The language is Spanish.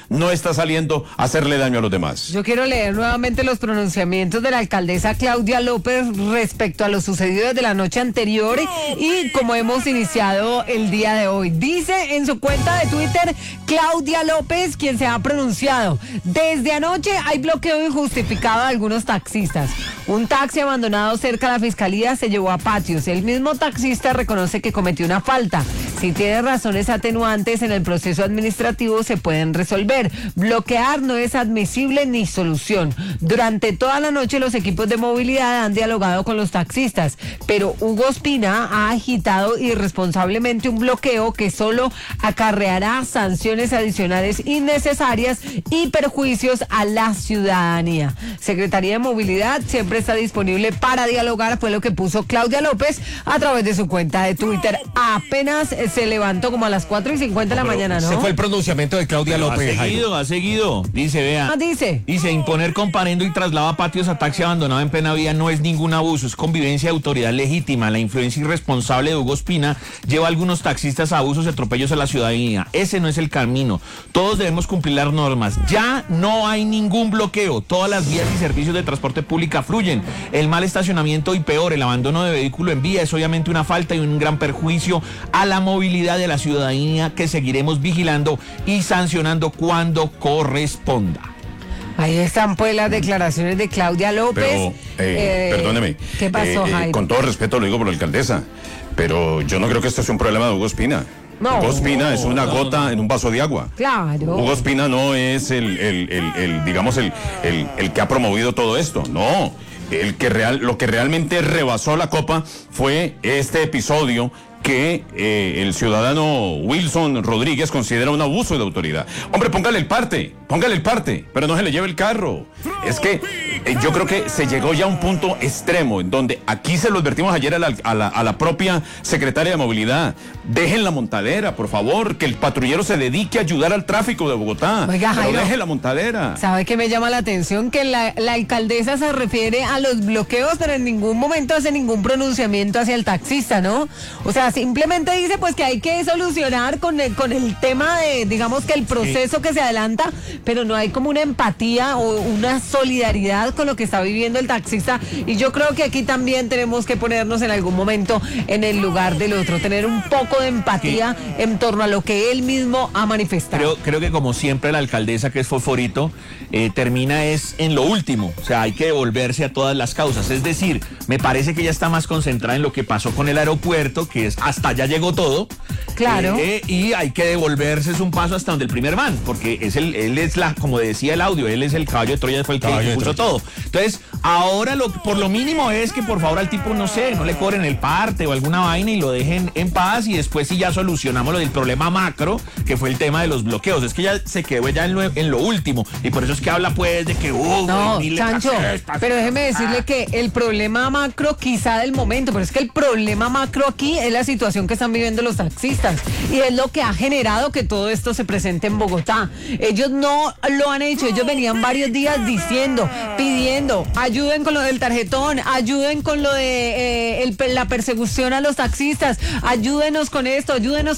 no está saliendo a hacerle daño a los demás. Yo quiero leer nuevamente los pronunciamientos de la alcaldesa Claudia López respecto a lo sucedido desde la noche anterior y como hemos iniciado el día de hoy. Dice en su cuenta de Twitter Claudia López, quien se ha pronunciado: desde anoche hay bloqueo injustificado de algunos taxistas. Un taxi abandonado cerca de la fiscalía se llevó a patios. El mismo taxista reconoce que cometió una falta. Si tiene razones atenuantes en el proceso administrativo se pueden resolver. Bloquear no es admisible ni solución. Durante toda la noche los equipos de movilidad han dialogado con los taxistas, pero Hugo Espina ha agitado irresponsablemente un bloqueo que solo acarreará sanciones adicionales innecesarias y perjuicios a la ciudadanía. Secretaría de Movilidad siempre está disponible para dialogar, fue lo que puso Claudia López a través de su cuenta de Twitter. Apenas se levantó como a las 4:50 de la mañana, ¿no? Ese fue el pronunciamiento de Claudia López. Ha seguido. Dice, vea. Dice, imponer comparendo y traslado a patios a taxi abandonado en plena vía no es ningún abuso, es convivencia de autoridad legítima. La influencia irresponsable de Hugo Espina lleva a algunos taxistas a abusos y atropellos a la ciudadanía. Ese no es el camino. Todos debemos cumplir las normas. Ya no hay ningún bloqueo. Todas las vías y servicios de transporte pública fluyen. El mal estacionamiento y peor, el abandono de vehículo en vía es obviamente una falta y un gran perjuicio a la movilidad de la ciudadanía que seguiremos vigilando y sancionando cuando corresponda. ahí están pues las declaraciones de Claudia López. Pero, perdóneme. ¿Qué pasó, Jairo? Con todo respeto lo digo por la alcaldesa, pero yo no creo que esto sea un problema de Hugo Espina. No, Hugo Espina es una gota en un vaso de agua. Claro. Hugo Espina no es digamos, el que ha promovido todo esto. No. Lo que realmente rebasó la copa fue este episodio que el ciudadano Wilson Rodríguez considera un abuso de autoridad. Hombre, póngale el parte, pero no se le lleve el carro. Es que yo creo que se llegó ya a un punto extremo en donde aquí se lo advertimos ayer a la propia secretaria de Movilidad. Dejen la montadera, por favor, que el patrullero se dedique a ayudar al tráfico de Bogotá. Oiga, pero Jairo, deje la montadera. ¿Sabe qué me llama la atención? Que la alcaldesa se refiere a los bloqueos, pero en ningún momento hace ningún pronunciamiento hacia el taxista, ¿no? O sea, simplemente dice pues que hay que solucionar con el tema de, digamos, que el proceso que se adelanta, pero no hay como una empatía o una solidaridad con lo que está viviendo el taxista, y yo creo que aquí también tenemos que ponernos en algún momento en el lugar del otro, tener un poco de empatía en torno a lo que él mismo ha manifestado. Creo que como siempre la alcaldesa, que es fosforito, termina es en lo último, o sea, hay que devolverse a todas las causas, es decir, me parece que ella está más concentrada en lo que pasó con el aeropuerto, que es hasta allá llegó todo. Claro. Y hay que devolverse un paso hasta donde el primer man, porque él es como decía el audio, él es el caballo de Troya, fue el que puso todo. Entonces, ahora por lo mínimo es que por favor al tipo, no sé, no le cobren el parte o alguna vaina y lo dejen en paz, y después sí ya solucionamos lo del problema macro, que fue el tema de los bloqueos. Es que ya se quedó ya en lo último, y por eso es que habla pues de que no, Chancho, pero déjeme decirle que el problema macro quizá del momento, pero es que el problema macro aquí es la situación que están viviendo los taxistas, y es lo que ha generado que todo esto se presente en Bogotá. Ellos no lo han hecho, ellos venían varios días pidiendo, ayuden con lo del tarjetón, ayuden con lo de la persecución a los taxistas, ayúdenos con esto, ayúdenos